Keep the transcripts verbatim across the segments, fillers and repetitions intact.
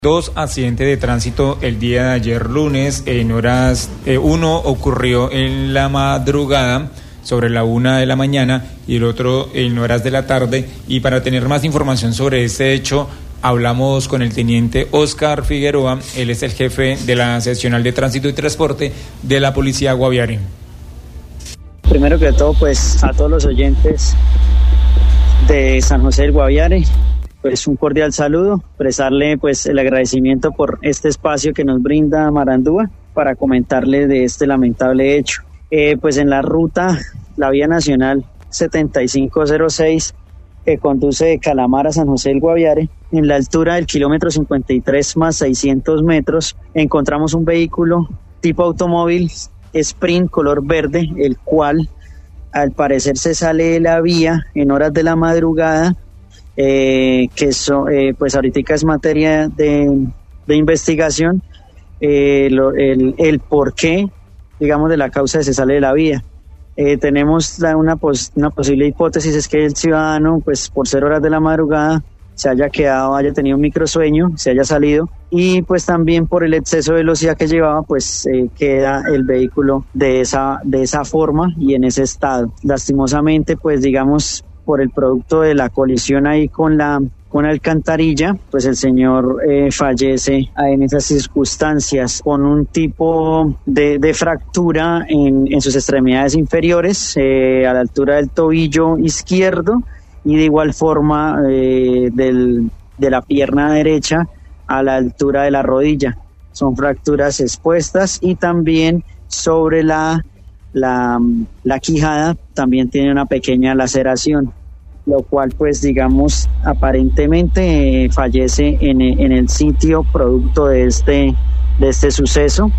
Dos accidentes de tránsito el día de ayer lunes en horas, eh, uno ocurrió en la madrugada sobre la una de la mañana y el otro en horas de la tarde. Y para tener más información sobre este hecho, hablamos con el teniente Oscar Figueroa. Él es el jefe de la seccional de tránsito y transporte de la Policía Guaviare. Primero que todo, pues a todos los oyentes de San José del Guaviare, pues un cordial saludo, expresarle pues el agradecimiento por este espacio que nos brinda Marandúa para comentarle de este lamentable hecho. Eh, pues en la ruta, la vía nacional setenta y cinco cero seis que conduce de Calamar a San José del Guaviare, en la altura del kilómetro cincuenta y tres más seiscientos metros, encontramos un vehículo tipo automóvil Sprint color verde, el cual al parecer se sale de la vía en horas de la madrugada. Eh, que eso, eh, pues ahorita es materia de, de investigación, eh, lo, el, el por qué, digamos, de la causa de se sale de la vía. Eh, tenemos la, una, pos, una posible hipótesis, es que el ciudadano, pues por ser horas de la madrugada, se haya quedado, haya tenido un microsueño, se haya salido, y pues también por el exceso de velocidad que llevaba, pues eh, queda el vehículo de esa, de esa forma y en ese estado. Lastimosamente, pues digamos, por el producto de la colisión ahí con la con la alcantarilla, pues el señor eh, fallece en esas circunstancias con un tipo de, de fractura en, en sus extremidades inferiores, eh, a la altura del tobillo izquierdo, y de igual forma eh, del, de la pierna derecha a la altura de la rodilla. Son fracturas expuestas, y también sobre la La, la quijada también tiene una pequeña laceración, lo cual pues digamos aparentemente eh, fallece en, en el sitio producto de este, de este suceso,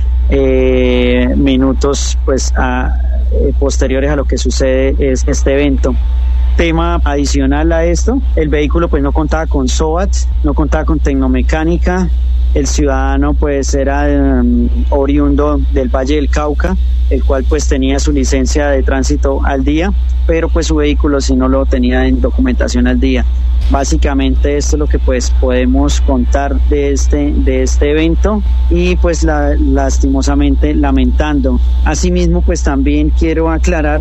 eh, minutos pues a, eh, posteriores a lo que sucede es este evento. Tema adicional a esto, el vehículo pues no contaba con SOAT, no contaba con tecnomecánica. El ciudadano pues era um, oriundo del Valle del Cauca, el cual pues tenía su licencia de tránsito al día, pero pues su vehículo sí no lo tenía en documentación al día. Básicamente esto es lo que pues podemos contar de este, de este evento, y pues la, lastimosamente lamentando. Asimismo pues también quiero aclarar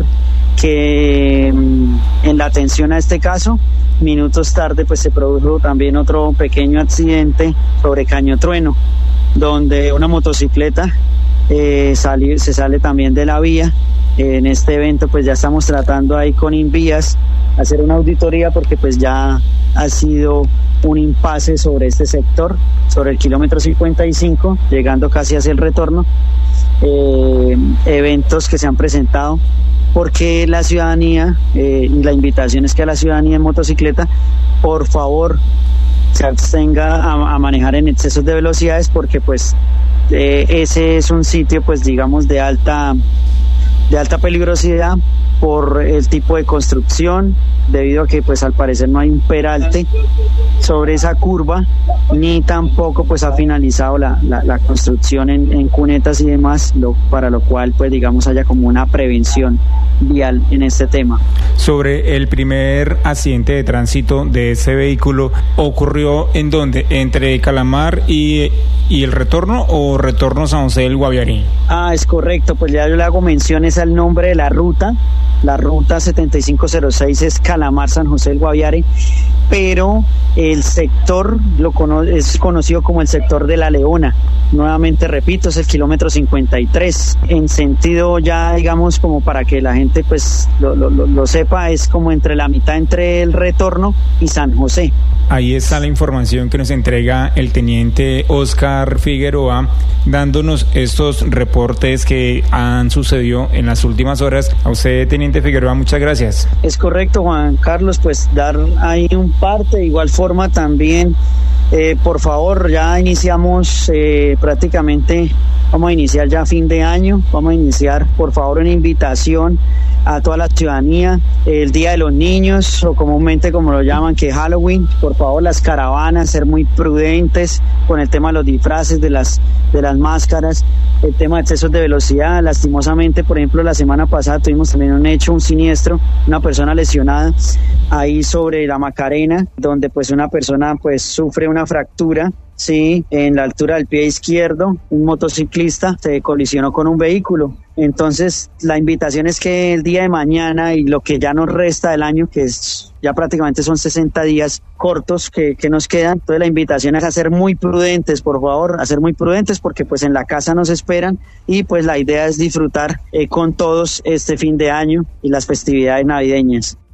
que um, en la atención a este caso, minutos tarde pues se produjo también otro pequeño accidente sobre Cañotrueno, donde una motocicleta eh, sale, se sale también de la vía. En este evento pues ya estamos tratando ahí con Invías hacer una auditoría, porque pues ya ha sido un impasse sobre este sector, sobre el kilómetro cincuenta y cinco, llegando casi hacia el retorno. Eh, eventos que se han presentado, porque la ciudadanía, eh, y la invitación es que a la ciudadanía en motocicleta, por favor, se abstenga a, a manejar en excesos de velocidades, porque pues eh, ese es un sitio pues digamos de alta de alta peligrosidad por el tipo de construcción, debido a que pues al parecer no hay un peralte sobre esa curva, ni tampoco pues ha finalizado la, la, la construcción en, en cunetas y demás, lo, para lo cual pues digamos haya como una prevención vial en este tema. Sobre el primer accidente de tránsito de ese vehículo, ¿ocurrió en dónde? ¿Entre Calamar y, y el retorno, o retorno San José del Guaviare? Ah, es correcto, pues ya yo le hago menciones al nombre de la ruta. La ruta setenta y cinco cero seis es Calamar San José del Guaviare, pero el sector lo cono- es conocido como el sector de La Leona. Nuevamente repito, es el kilómetro cincuenta y tres, en sentido ya digamos como para que la gente pues lo, lo, lo sepa, es como entre la mitad entre el retorno y San José. Ahí está la información que nos entrega el teniente Oscar Figueroa, dándonos estos reportes que han sucedido en las últimas horas. A usted, teniente Figueroa, muchas gracias. Es correcto, Juan Carlos, pues dar ahí un parte. De igual forma también, eh, por favor, ya iniciamos eh, prácticamente, vamos a iniciar ya fin de año, vamos a iniciar, por favor, una invitación a toda la ciudadanía, el Día de los Niños, o comúnmente como lo llaman, que Halloween. Por favor, las caravanas, ser muy prudentes con el tema de los disfraces, de las de las máscaras, el tema de excesos de velocidad. Lastimosamente, por ejemplo, la semana pasada tuvimos también un hecho, un siniestro, una persona lesionada ahí sobre la Macarena, donde pues una persona pues sufre una fractura sí, en la altura del pie izquierdo, un motociclista se colisionó con un vehículo. Entonces, la invitación es que el día de mañana y lo que ya nos resta del año, que es ya prácticamente son sesenta días cortos que, que nos quedan, entonces la invitación es a ser muy prudentes, por favor, a ser muy prudentes porque pues en la casa nos esperan y pues la idea es disfrutar eh, con todos este fin de año y las festividades navideñas.